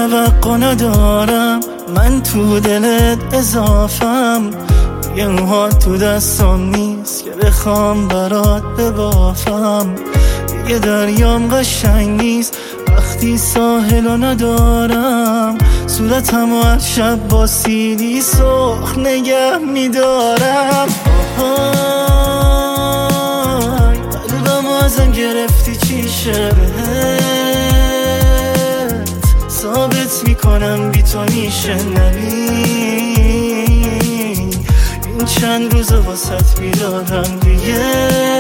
توقع ندارم، من تو دلت اضافم. یه موهات تو دستم نیست که بخوام برات ببافم. یه دریام قشنگ نیست وقتی ساحلو ندارم. صورتمو هر شب با سیلی سرخ نگه میدارم. قلبمو ازم گرفتی چی شبهت، ثابت میکنم بی تو میشه نبی. این چند روز واسط بیدارم دیگه،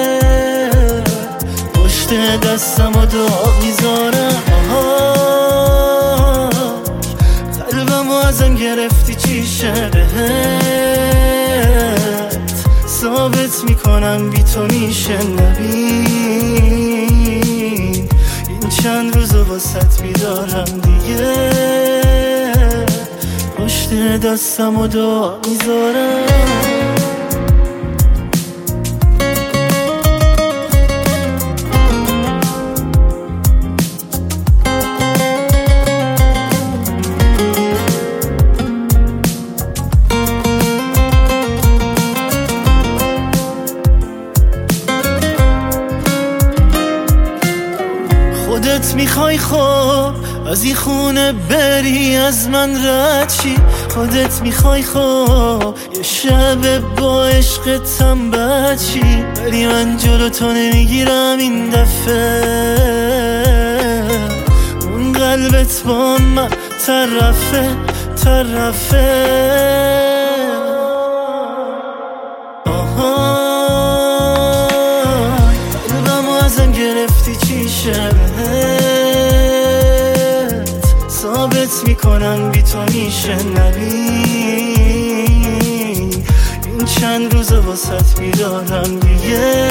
پشت دستم و داغ میذارم. قلبمو ازم گرفتی چی شبهت، ثابت میکنم بی تو میشه نبی. این چند روز واسط بیدارم دیگه، پشت دستم و داغ میذارم. خودت میخوای خب از این خونه بری، از من رد شی. خودت میخوای خب یه شب با عشقتم بد شی، ولی من جلو تو نمیگیرم این دفعه. اون قلبت با من طرفه. قلبمو ازم گرفتی چی شبهت، ثابت میکنم بی تو میشه نبی. این چند روز واسط بیدارم دیگه،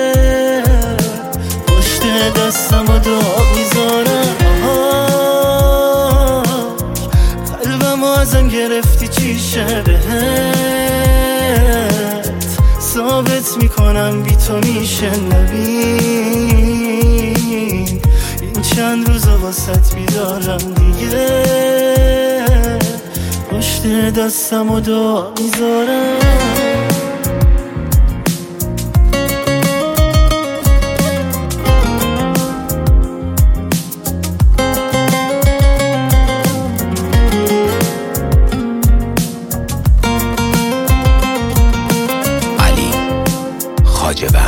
پشت دستم و داغ میذارم. قلبمو ازم گرفتی چی شبهت، ثابت میکنم بی تو میشه نبی. این چند روز واسط بیدارم دیگه، پشت دستم و داغ میذارم. علی خواجه